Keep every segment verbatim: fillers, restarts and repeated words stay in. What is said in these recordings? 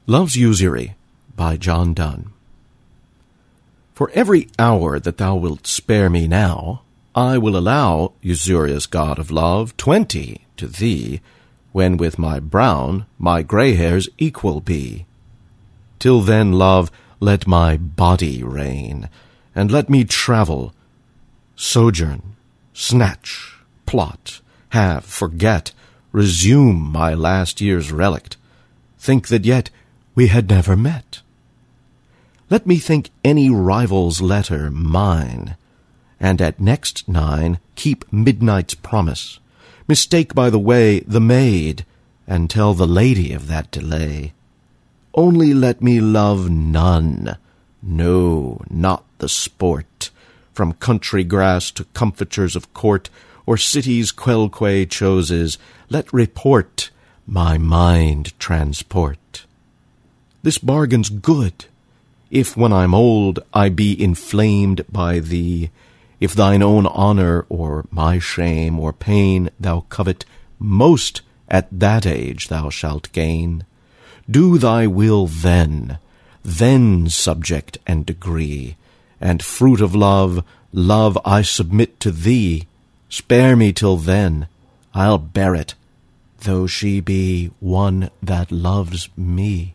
Love's Usury by John Donne. For every hour that thou wilt spare me now, I will allow, usurious god of love, twenty to thee, when with my brown my grey hairs equal be. Till then, love, let my body reign, and let me travel, sojourn, snatch, plot, have, forget, resume my last year's relict, think that yet we had never met. Let me think any rival's letter mine, and at next nine keep midnight's promise, mistake by the way the maid, and tell the lady of that delay. Only let me love none, no, not the sport, from country grass to comfortures of court, or city's quelque choses, let report my mind transport. This bargain's good, if when I'm old I be inflamed by thee, if thine own honour or my shame or pain thou covet most at that age thou shalt gain. Do thy will then, then subject and degree, and fruit of love, love I submit to thee. Spare me till then, I'll bear it, though she be one that loves me.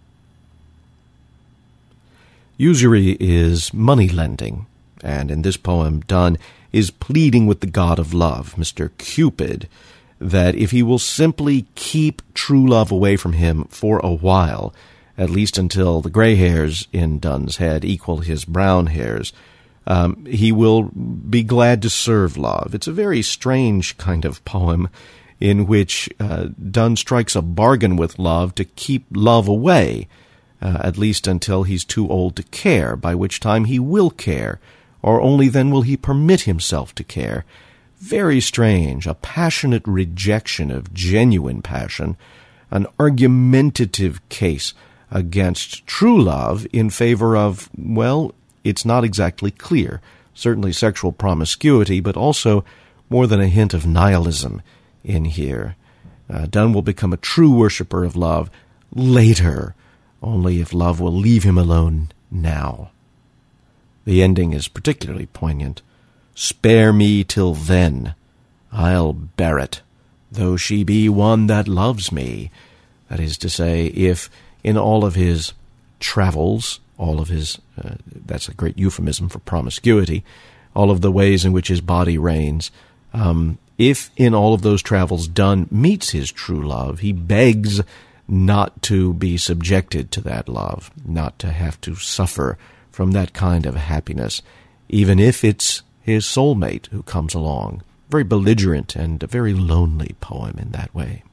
Usury is money-lending, and in this poem Donne is pleading with the god of love, Mister Cupid, that if he will simply keep true love away from him for a while, at least until the gray hairs in Donne's head equal his brown hairs, um, he will be glad to serve love. It's a very strange kind of poem in which uh, Donne strikes a bargain with love to keep love away, Uh, at least until he's too old to care, by which time he will care, or only then will he permit himself to care. Very strange, a passionate rejection of genuine passion, an argumentative case against true love in favor of, well, it's not exactly clear, certainly sexual promiscuity, but also more than a hint of nihilism in here. Uh, Donne will become a true worshipper of love later, only if love will leave him alone now. The ending is particularly poignant. Spare me till then, I'll bear it, though she be one that loves me. That is to say, if in all of his travels, all of his, uh, that's a great euphemism for promiscuity, all of the ways in which his body reigns, um, if in all of those travels Donne meets his true love, he begs not to be subjected to that love, not to have to suffer from that kind of happiness, even if it's his soulmate who comes along. Very belligerent and a very lonely poem in that way.